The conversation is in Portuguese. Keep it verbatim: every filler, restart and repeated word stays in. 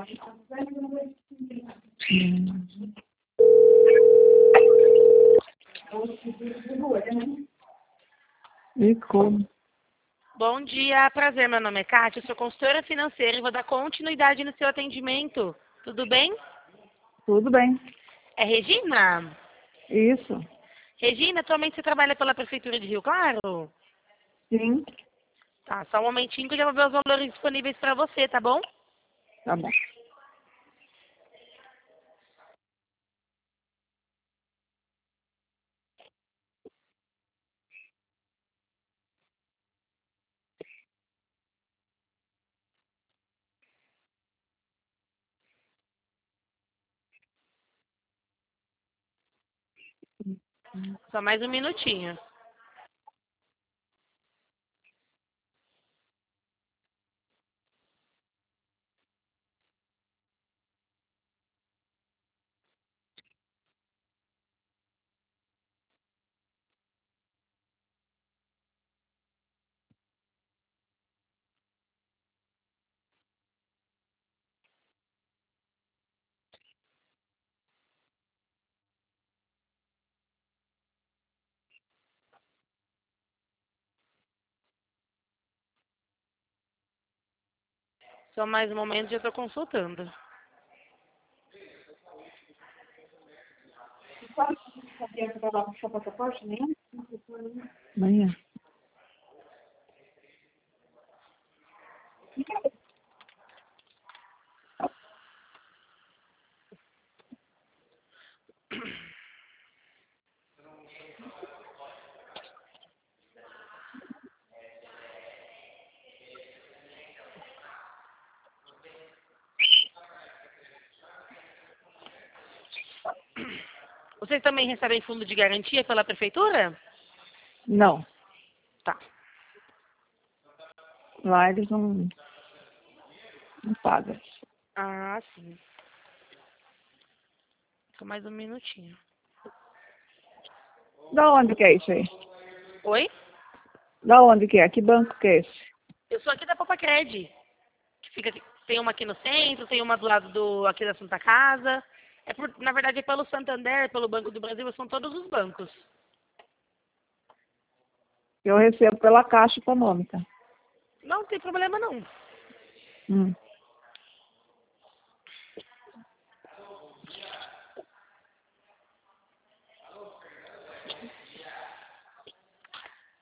Hum. E como? Bom dia, prazer. Meu nome é Kátia, eu sou consultora financeira e vou dar continuidade no seu atendimento. Tudo bem? Tudo bem. É Regina? Isso. Regina, atualmente você trabalha pela Prefeitura de Rio Claro? Sim. Tá, só um momentinho que eu já vou ver os valores disponíveis para você, tá bom? Tá bom. Só mais um minutinho. Só mais um momento, já estou consultando. Amanhã. Vocês também recebem fundo de garantia pela Prefeitura? Não. Tá. Lá eles não, não pagam. Ah, sim. Só mais um minutinho. Da onde que é isso aí? Oi? Da onde que é? Que banco que é esse? Eu sou aqui da Popacred. Que fica aqui- tem uma aqui no centro, tem uma do lado do aqui da Santa Casa. É por, na verdade é pelo Santander, pelo Banco do Brasil, são todos os bancos. Eu recebo pela Caixa Econômica. Não tem problema não. Hum.